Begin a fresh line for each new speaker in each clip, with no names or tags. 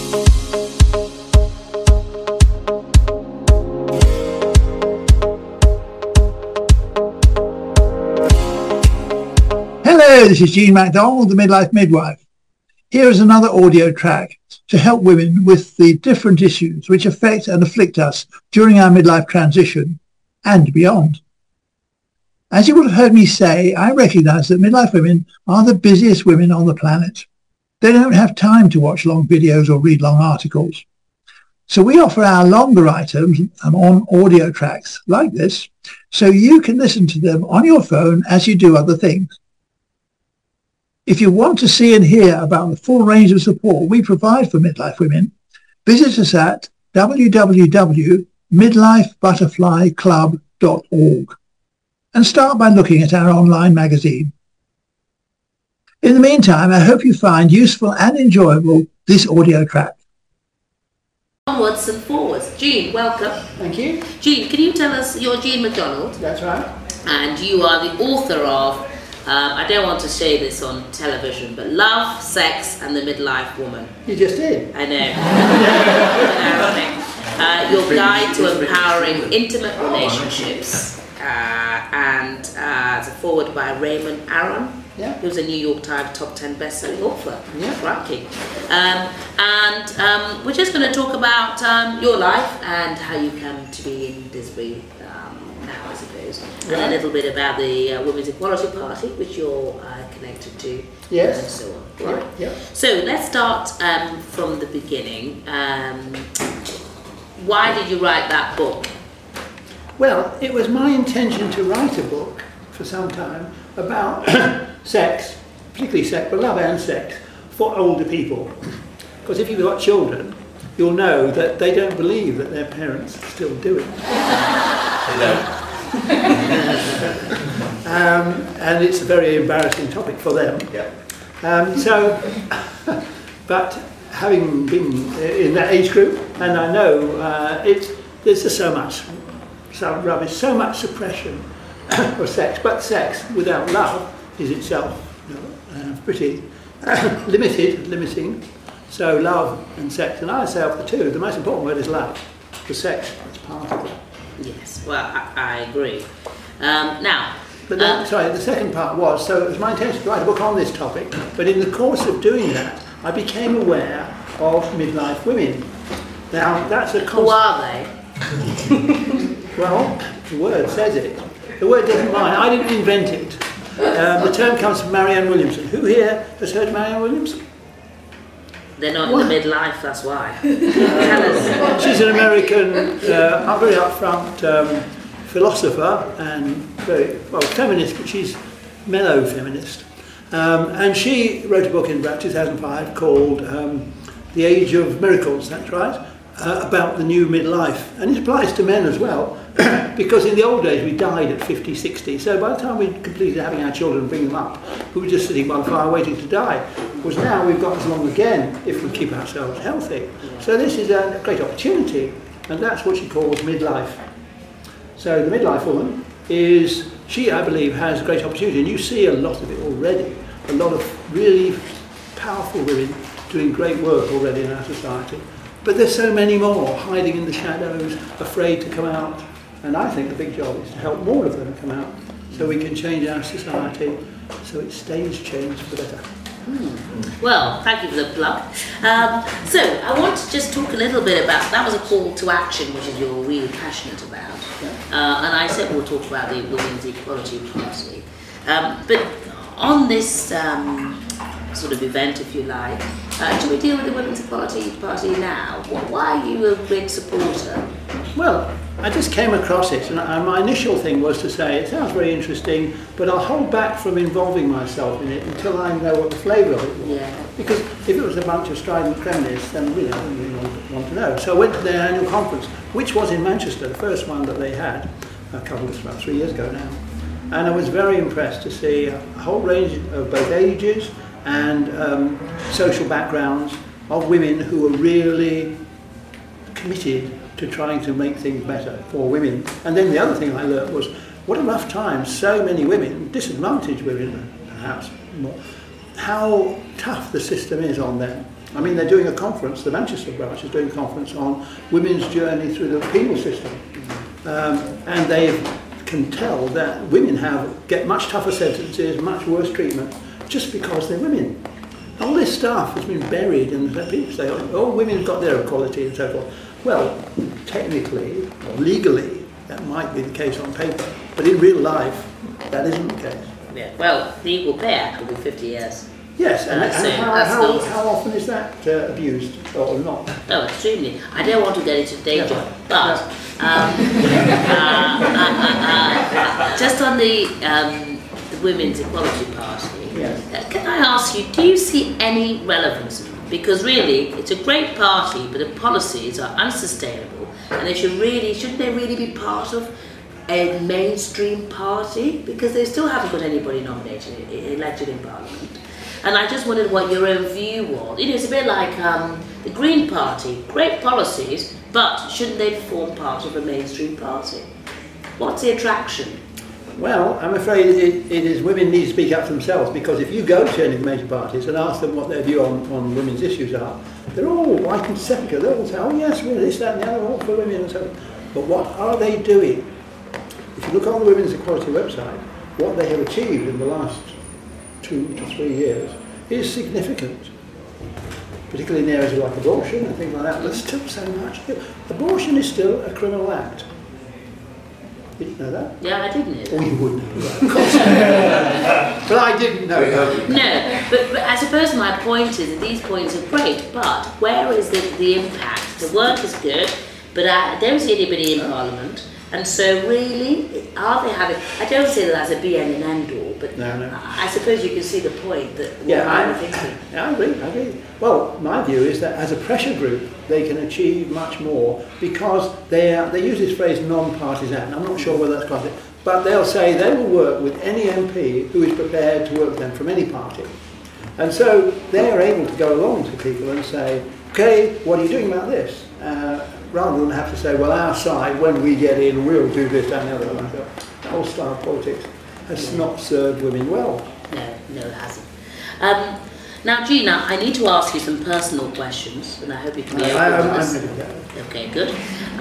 Hello, this is Jean MacDonald, the Midlife Midwife. Here is another audio track to help women with the different issues which affect and afflict us during our midlife transition and beyond. As you will have heard me say, I recognise that midlife women are the busiest women on the planet. They don't have time to watch long videos or read long articles. So we offer our longer items on audio tracks like this, so you can listen to them on your phone as you do other things. If you want to see and hear about the full range of support we provide for midlife women, visit us at www.midlifebutterflyclub.org and start by looking at our online magazine. In the meantime, I hope you find useful and enjoyable this audio track.
Onwards and forwards. Jean, welcome.
Thank you.
Jean, can you tell us, you're Jean MacDonald?
That's right.
And you are the author of, I don't want to say this on television, but Love, Sex and the Midlife Woman.
You just did.
I know. Your guide to empowering intimate relationships. And it's a foreword by Raymond Aron.
Yeah.
Who's a New York Times top 10 best-selling author.
Yeah.
Crikey. And we're just going to talk about your life and how you come to be in Disbury now, I suppose.
Right.
And a little bit about the Women's Equality Party, which you're connected to.
Yes.
And so on.
Right. Yeah.
So let's start from the beginning. Why did you write that book?
Well, it was my intention to write a book for some time about sex, particularly sex, but love and sex, for older people. Because if you've got children, you'll know that they don't believe that their parents still do it. They don't. And it's a very embarrassing topic for them.
Yeah.
But having been in that age group, and I know there's just so much rubbish, so much suppression of sex, but sex without love is itself pretty limiting. So love and sex, and I say of the two, the most important word is love, because sex is part of it.
Yes, well, I agree. Now,
but then, sorry, the second part was, so it was my intention to write a book on this topic, but in the course of doing that, I became aware of midlife women. Now, that's a
who are they?
Well, the word says it. The word doesn't lie. I didn't invent it. The term comes from Marianne Williamson. Who here has heard Marianne Williamson?
They're not in the midlife, that's why. Tell us.
She's an American, very upfront philosopher and very, well, feminist, but she's mellow feminist. And she wrote a book in about 2005 called The Age of Miracles, that's right, about the new midlife. And it applies to men as well, because in the old days we died at 50, 60. So by the time we completed having our children and bring them up, we were just sitting by the fire waiting to die. Whereas now we've got as long again if we keep ourselves healthy. So this is a great opportunity, and that's what she calls midlife. So the midlife woman is, she I believe has a great opportunity, and you see a lot of it already. A lot of really powerful women doing great work already in our society. But there's so many more hiding in the shadows, afraid to come out. And I think the big job is to help more of them come out so we can change our society so it stays changed for the better.
Well, thank you for the plug. So I want to just talk a little bit about, that was a call to action, which is you're really passionate about.
Yeah.
And I said we'll talk about the Women's Equality Party. But on this sort of event, if you like, should we deal with the Women's Equality Party now? Why are you a great supporter?
Well, I just came across it, and my initial thing was to say, it sounds very interesting, but I'll hold back from involving myself in it until I know what the flavour of it was.
Yeah.
Because if it was a bunch of strident feminists, then really I don't really want to know. So I went to their annual conference, which was in Manchester, the first one that they had, about 3 years ago now. And I was very impressed to see a whole range of both ages and social backgrounds of women who were really committed to trying to make things better for women. And then the other thing I learned was what a rough time so many women, disadvantaged women perhaps more, how tough the system is on them. I mean, they're doing a conference, the Manchester branch is doing a conference on women's journey through the penal system. And they can tell that women get much tougher sentences, much worse treatment, just because they're women. All this stuff has been buried, and people say, oh, women got their equality and so forth. Well, technically, or legally, that might be the case on paper, but in real life, that isn't the case.
Yeah. Well, the Equal Pay Act will be 50 years.
Yes, and how often is that abused or not?
Oh, extremely. I don't want to get into danger, but just on the Women's Equality Party,
yes.
Can I ask you, do you see any relevance? Because really, it's a great party, but the policies are unsustainable, and shouldn't they really be part of a mainstream party? Because they still haven't got anybody nominated, elected in Parliament. And I just wondered what your own view was. It's a bit like the Green Party, great policies, but shouldn't they form part of a mainstream party? What's the attraction?
Well, I'm afraid it is women need to speak up for themselves, because if you go to any of the major parties and ask them what their view on women's issues are, they're all white and sepulchre. They'll all say, oh yes, we're this, that and the other, all for women and so on. But what are they doing? If you look on the Women's Equality website, what they have achieved in the last 2 to 3 years is significant, particularly in areas like abortion and things like that. There's still so much. Abortion is still a criminal act. Did you know that?
Yeah, I did know that.
Oh, you wouldn't. Of course. But I didn't know that.
No, but I suppose my point is that these points are great, but where is the impact? The work is good, but I don't see anybody in Parliament. And so really, are they having... I don't say that as a be and end all, but
no.
I suppose you can see the point that
I agree. Well, my view is that as a pressure group, they can achieve much more, because they use this phrase non-partisan. I'm not sure whether that's quite it, but they'll say they will work with any MP who is prepared to work with them from any party. And so they're able to go along to people and say, okay, what are you doing about this? Rather than have to say, well, our side, when we get in, we'll do this, that and the other. That whole style of politics has not served women well.
No, it hasn't. Now, Gina, I need to ask you some personal questions, and I hope you can be open to this.
I'm ready to go.
Okay, good.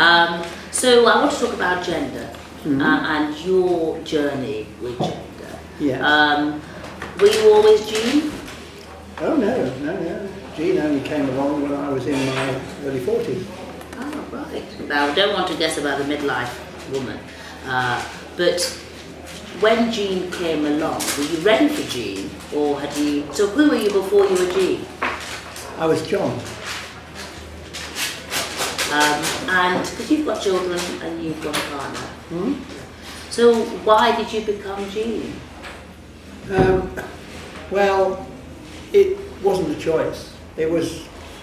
So I want to talk about gender and your journey with gender.
Yes.
Were you always Jean?
Oh, no. Jean only came along when I was in my early 40s.
Oh, right. Now, I don't want to guess about the midlife woman, but when Jean came along, were you ready for Jean, or had you... So who were you before you were Jean?
I was John.
And because you've got children and you've got a partner, so why did you become Jean?
Well, it wasn't a choice. It's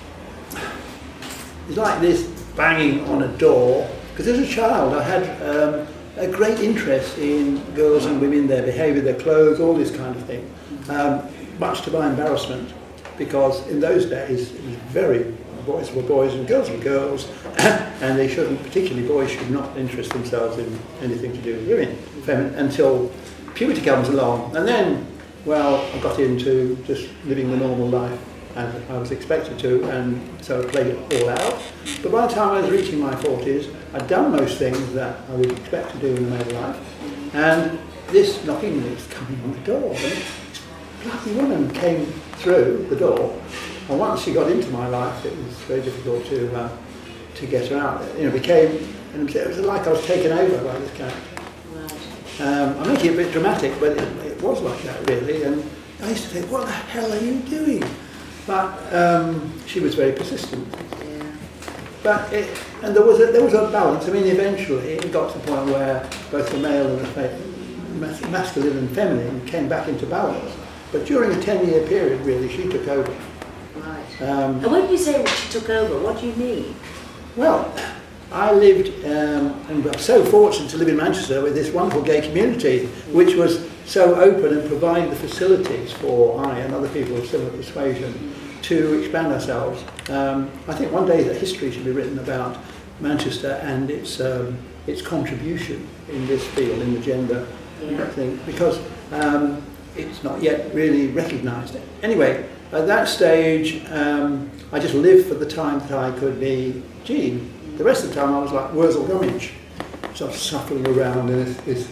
like this banging on a door, because as a child I had a great interest in girls and women, their behaviour, their clothes, all this kind of thing, much to my embarrassment, because in those days it was boys were boys and girls were girls, and they shouldn't, particularly boys, should not interest themselves in anything to do with women until puberty comes along. And then, well, I got into just living the normal life as I was expected to, and so I played it all out. But by the time I was reaching my 40s, I'd done most things that I would expect to do in the married life, and this knocking was coming on the door, and this bloody woman came through the door, and once she got into my life, it was very difficult to get her out. It was like I was taken over by this character. Right. I'm making it a bit dramatic, but it was like that really, and I used to think, what the hell are you doing? But she was very persistent.
Yeah.
But there was a balance. I mean, eventually it got to the point where both the male and the masculine and feminine came back into balance. But during a 10-year period, really, she took over.
Right. And when you say she took over, what do you mean?
Well, I lived, and I'm so fortunate to live in Manchester with this wonderful gay community, which was so open and provided the facilities for I and other people of similar persuasion to expand ourselves. I think one day that history should be written about Manchester and its contribution in this field, in the gender thing, because it's not yet really recognised. Anyway, at that stage, I just lived for the time that I could be Jean. The rest of the time I was like Wurzel Gummidge, sort of shuffling around in this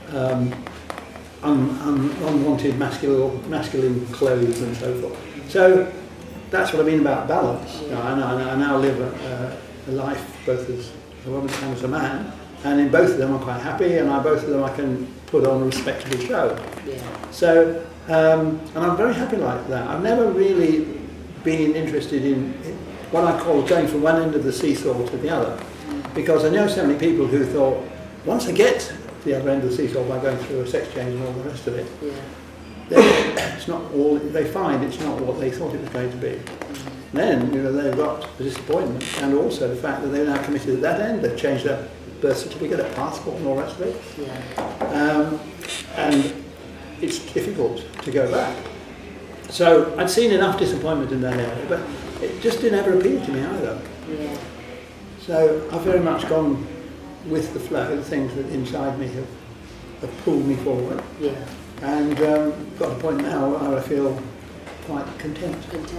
unwanted masculine clothes and so forth. So that's what I mean about balance. You know, I now live a life both as a woman and as a man, and in both of them I'm quite happy, and both of them I can put on a respectable show.
Yeah.
So, and I'm very happy like that. I've never really been interested in what I call going from one end of the seesaw to the other, because I know so many people who thought, once I get to the other end of the seesaw by going through a sex change and all the rest of it, it's not all, they find it's not what they thought it was going to be. Then, you know, they've got the disappointment, and also the fact that they're now committed at that end. They've changed their birth certificate, their passport and all the rest of it.
Yeah.
And it's difficult to go back. So I'd seen enough disappointment in that area, but it just didn't ever appeal to me either.
Yeah.
So I've very much gone with the flow, the things that inside me have pulled me forward.
Yeah.
And got to a point now where I feel quite content.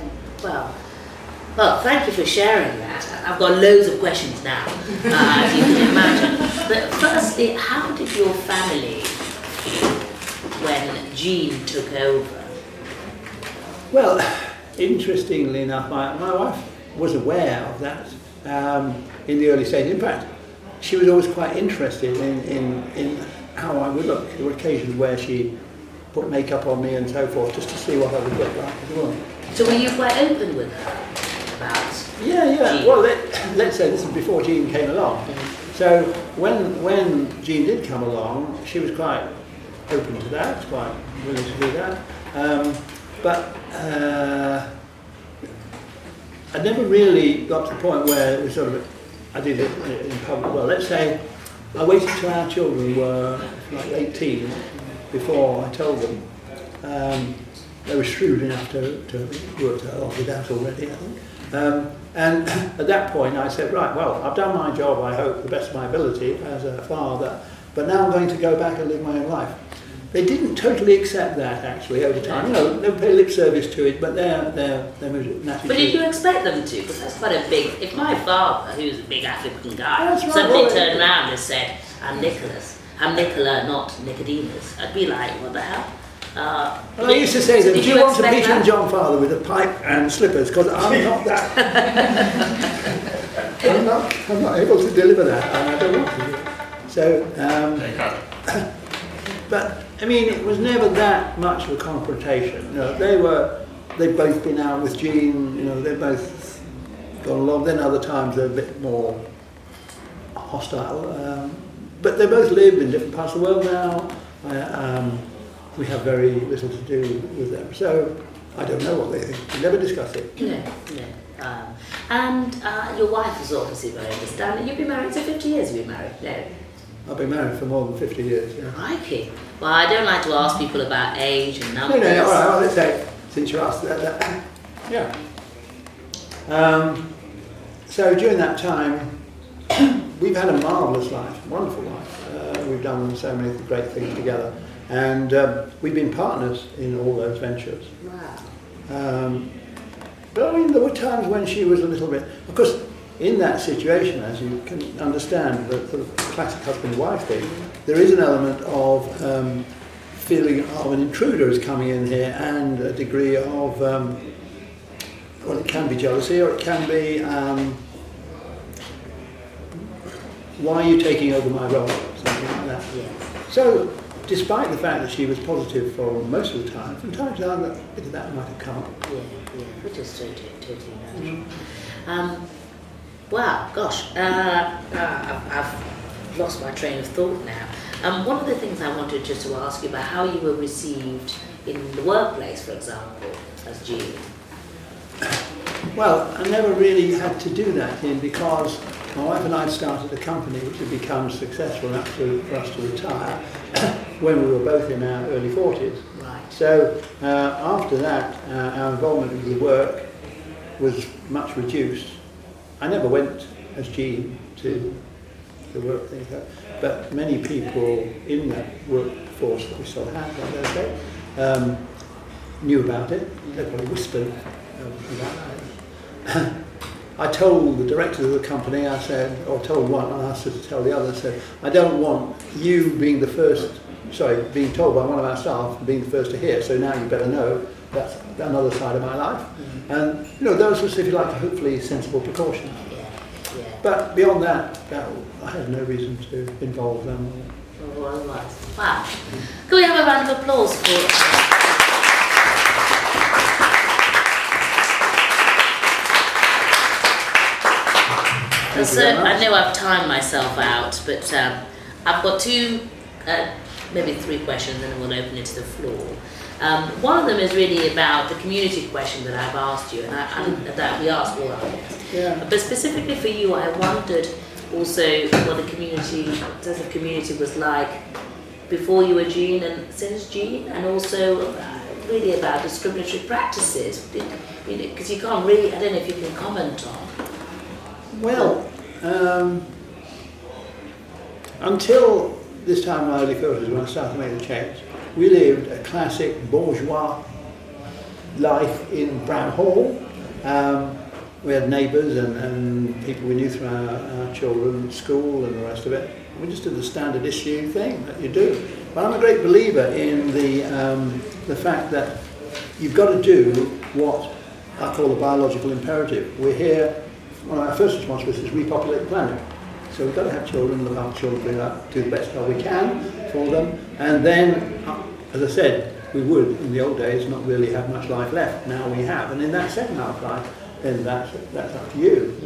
Well, thank you for sharing that. I've got loads of questions now, as you can imagine. But firstly, how did your family feel when Jean took over?
Well, interestingly enough, my wife was aware of that in the early stage. In fact, she was always quite interested in how I would look. There were occasions where she put makeup on me and so forth, just to see what I would look like as a woman.
So were you quite open with her about
Yeah.
Jean?
Well, let's say this was before Jean came along. So when Jean did come along, she was quite open to that, quite willing to do that. But I never really got to the point where it was sort of, I did it in public. Well, let's say I waited till our children were like 18 before I told them. They were shrewd enough to work that off with that already, I think. And at that point I said, right, well, I've done my job, I hope, to the best of my ability as a father, but now I'm going to go back and live my own life. They didn't totally accept that, actually, over time. You know, they pay lip service to it, but they're naturally.
But did you expect them to? Because that's quite a big... If my father, who's a big African guy,
That's right,
suddenly
well,
turned around and said, I'm Nicholas, I'm Nicola, not Nicodemus, I'd be like, what the hell?
Well, I used to say to them, do you want to meet and John Father with a pipe and slippers? Because I'm not that. I'm not able to deliver that, and I don't want to do it. So, but I mean, it was never that much of a confrontation. You know, they've both been out with Jean. You know, they've both gone along. Then other times they're a bit more hostile. But they both live in different parts of the world now. We have very little to do with them, so I don't know what they think. We never discuss it.
No. And your wife is obviously very understanding. You've been married, so 50 years you've been married? No.
I've been married for more than 50 years, yeah.
Crikey. Well, I don't like to ask people about age and numbers.
No, all right, well, let's say, since you asked that. Yeah. So during that time, we've had a marvellous life, wonderful life. We've done so many great things together. And we've been partners in all those ventures.
Wow.
But I mean, there were times when she was a little bit... Of course, in that situation, as you can understand, the sort of classic husband-wife thing, there is an element of feeling of an intruder is coming in here, and a degree of... well, it can be jealousy, or it can be... why are you taking over my role? Something like that.
Yes.
So, despite the fact that she was positive for most of the time, from time to time a bit of that might have come up.
Yeah, which is totally natural. Wow, gosh, I've lost my train of thought now. One of the things I wanted just to ask you about how you were received in the workplace, for example, as Jean.
Well, I never really had to do that because my wife and I started a company which had become successful enough for us to retire when we were both in our early 40s.
Right.
So after that, our involvement with the work was much reduced. I never went as Jean to the work thing, but many people in that workforce that we still had, like I say, knew about it. They probably whispered about that. I told the director of the company, I said, or told one, I asked her to tell the other, I said, I don't want you being the first, being told by one of our staff, being the first to hear, so now you better know that's another side of my life. And, those were, if you like, hopefully sensible precautions. But beyond that, I had no reason to involve them.
Wow. Can we have a round of applause for... So I know I've timed myself out, but I've got two, maybe three questions, and then we'll open it to the floor. One of them is really about the community question that I've asked you, and that we asked all our guests.
Yeah.
But specifically for you, I wondered also what the community was like before you were Jean and since Jean, and also really about discriminatory practices. Because you can't really, I don't know if you can comment on.
Well, until this time in my early 30s, when I started to make the change, we lived a classic bourgeois life in Brown Hall. We had neighbours and people we knew through our children, school and the rest of it. We just did the standard issue thing that you do. But I'm a great believer in the fact that you've got to do what I call the biological imperative. We're here. One of our first responsibilities is repopulate the planet. So we've got to have children, look after children, bring up, do the best job we can for them. And then, as I said, we would, in the old days, not really have much life left. Now we have. And in that second half life, then that's up to you.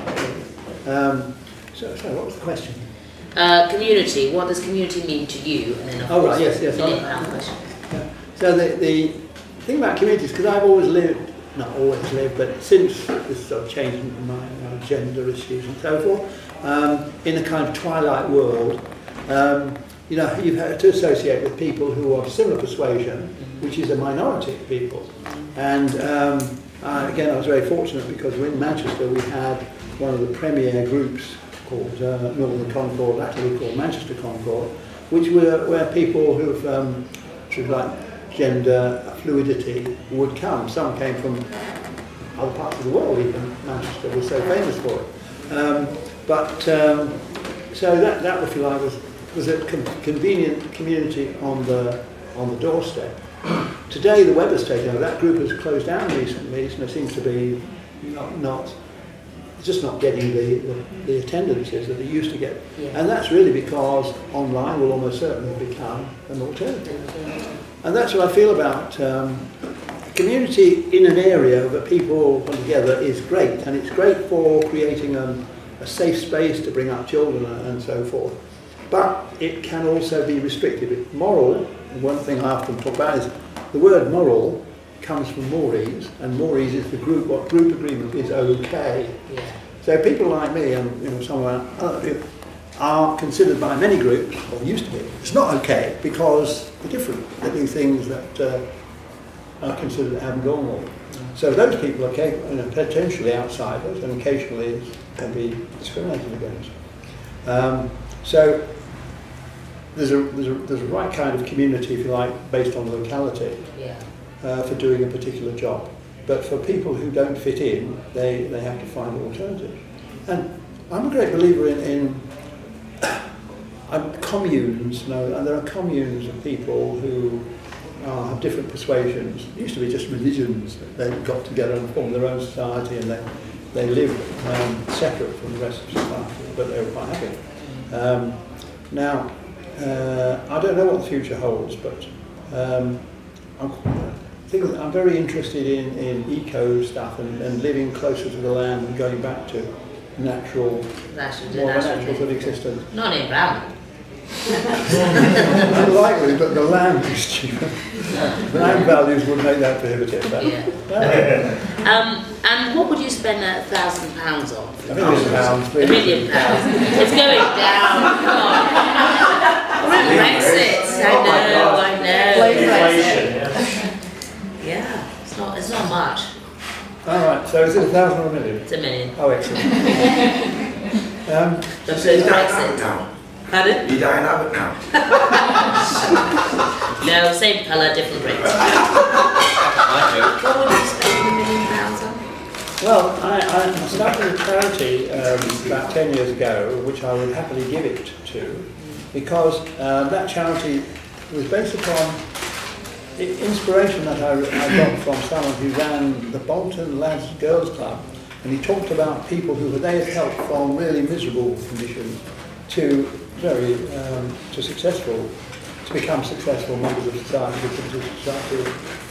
So what was the question?
Community. What does community mean to you? And then of course,
right, yes.
Question.
Yeah. So the thing about communities, because I've always lived, not always lived, but since this sort of changed in my gender issues and so forth, in a kind of twilight world, you've had to associate with people who are of similar persuasion, which is a minority of people. And again, I was very fortunate because in Manchester we had one of the premier groups called Northern Concord, actually called Manchester Concord, which were people who've sort of like gender fluidity would come. Some came from other parts of the world, even Manchester was so famous for it. So that if you like, was a convenient community on the doorstep. Today the Web estate, that group has closed down recently, so it seems to be just not getting the attendances that they used to get. Yeah. And that's really because online will almost certainly become an alternative. And that's what I feel about community in an area that people come together is great, and it's great for creating a safe space to bring up children and so forth. But it can also be restricted. Moral, one thing I often talk about is the word moral comes from mores, and mores is what group agreement is okay. Yeah. So people like me and some of other people are considered by many groups, or used to be, it's not okay because they're different. They do things that are considered abnormal. So those people are capable, potentially outsiders, and occasionally can be discriminated against. So there's a right kind of community, if you like, based on locality. Yeah. For doing a particular job. But for people who don't fit in, they have to find alternatives. And I'm a great believer in communes. And there are communes of people who have different persuasions. It used to be just religions. They got together and formed their own society, and they lived separate from the rest of society, but they were quite happy. Now, I don't know what the future holds, but I'm very interested in eco stuff and living closer to the land and going back to natural sort of existence.
Not in Bramham.
Unlikely, but the land is cheaper. Land values would make that prohibitive.
And what would you spend £1,000 on?
£1 million.
£1 million. It's going down. Come on. Brexit. I know. Yeah, it's not much.
All right, so is it 1,000 or 1 million?
It's 1 million.
Oh, excellent.
So Brexit.
Now.
Pardon?
You die in Abbott now.
No, same colour, different rates. What would you spend £1 million on?
Well, I started a charity about 10 years ago, which I would happily give it to, because that charity was based upon the inspiration that I got from someone who ran the Bolton Lads Girls Club, and he talked about people who they had helped from really miserable conditions to very successful, to become successful members of society,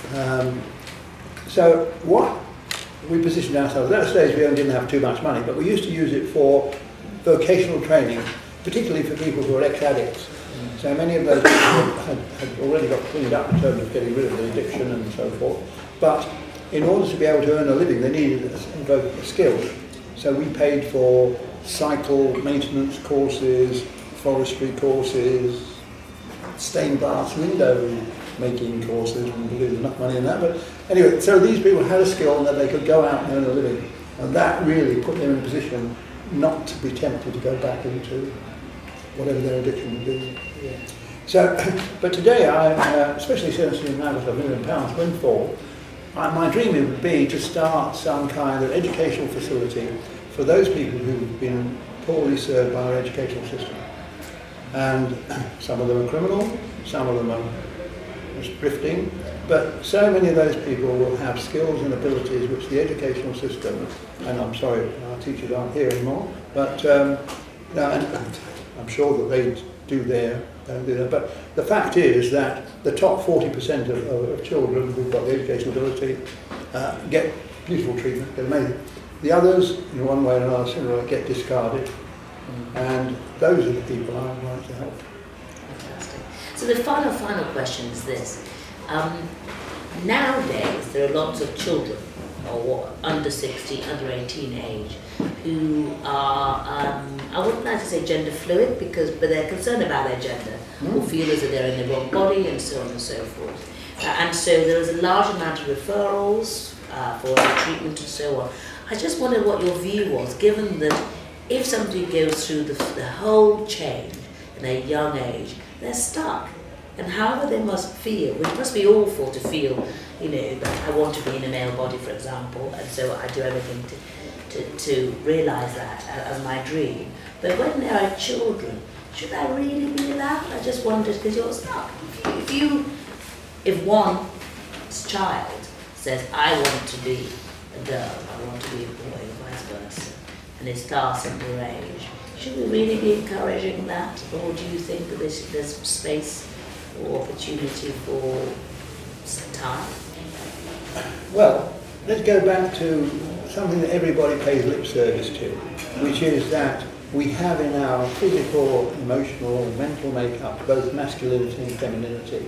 so what we positioned ourselves, at that stage we didn't have too much money, but we used to use it for vocational training, particularly for people who are ex-addicts. So many of those people had already got cleaned up in terms of getting rid of the addiction and so forth, but in order to be able to earn a living they needed a skill. So we paid for cycle maintenance courses, forestry courses, stained glass window making courses, and we did enough money in that. But anyway, so these people had a skill that they could go out and earn a living, and that really put them in a position not to be tempted to go back into whatever their addiction would be. Yeah. So, but today, especially since we've now got £1 million windfall, my dream would be to start some kind of educational facility for those people who've been poorly served by our educational system. And some of them are criminal, some of them are drifting, but so many of those people will have skills and abilities which the educational system, and I'm sorry our teachers aren't here anymore, but no, and I'm sure that they do their, but the fact is that the top 40% of children who've got the educational ability get beautiful treatment, get amazing. The others, in one way or another, similarly, get discarded, and those are the people I would like to help.
So the final question is this. Nowadays, there are lots of children, or under 60, under 18 age, who are, I wouldn't like to say gender fluid, but they're concerned about their gender, or feel as though they're in the wrong body, and so on and so forth. And so there is a large amount of referrals for treatment and so on. I just wondered what your view was, given that if somebody goes through the whole change in a young age, they're stuck. And however they must feel, it must be awful to feel, you know, that I want to be in a male body, for example, and so I do everything to realise that as my dream. But when there are children, should that really be allowed? I just wondered, because you're stuck. If one child says, I want to be a girl, I want to be a boy, or vice versa, and is class under age, should we really be encouraging that? Or do you think that there's space or opportunity for time?
Well, let's go back to something that everybody pays lip service to, which is that we have in our physical, emotional, mental makeup both masculinity and femininity.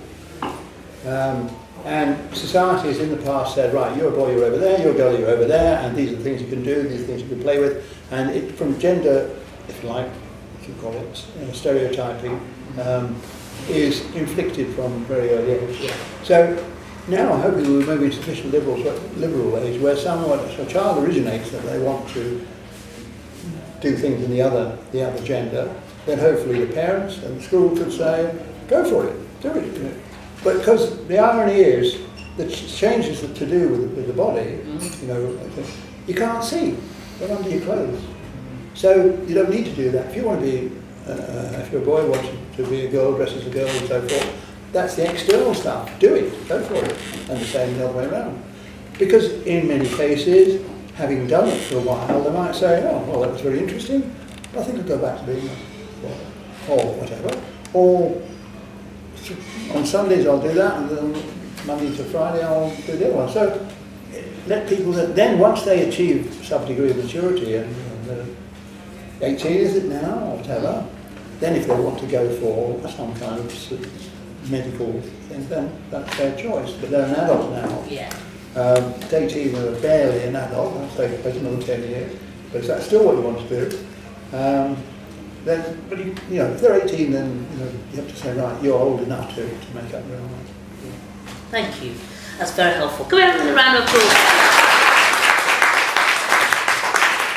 And societies in the past said, right, you're a boy, you're over there, you're a girl, you're over there, and these are the things you can do, these are the things you can play with. And it, from gender, if you like, if you call it stereotyping, is inflicted from very early age. Yeah. So now hopefully we're moving to sufficient liberal age where a child originates that they want to do things in the other gender, then hopefully the parents and the school could say, go for it, do it. But because the irony is that changes to do with the body, you know, you can't see. They're under your clothes. So you don't need to do that. If you want to be, if you're a boy wants to be a girl, dress as a girl and so forth, that's the external stuff. Do it, go for it. And the same the other way around. Because in many cases, having done it for a while, they might say, oh, well, that was very interesting. I think I'll go back to being a boy, or whatever. Or on Sundays I'll do that, and then Monday to Friday I'll do the other one. So let people, then once they achieve some degree of maturity, and 18 is it now, or whatever, then if they want to go for some kind of medical thing, then that's their choice. But they're an adult now.
Yeah.
18 they're barely an adult, I'll say it's another 10 years. But if that's still what you want to do, then, but you know, if they're 18, then you have to say, right, you're old enough to make up your own mind. Yeah.
Thank you. That's very helpful. Come on, a round of applause.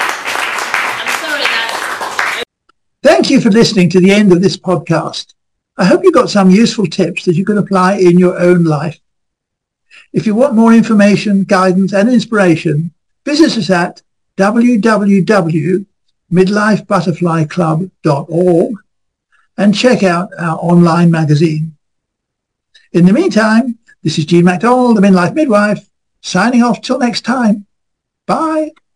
I'm sorry that.
Thank you for listening to the end of this podcast. I hope you got some useful tips that you can apply in your own life. If you want more information, guidance and inspiration, visit us at www.midlifebutterflyclub.org and check out our online magazine. In the meantime, this is Jean MacDonald, the Midlife Midwife, signing off till next time. Bye.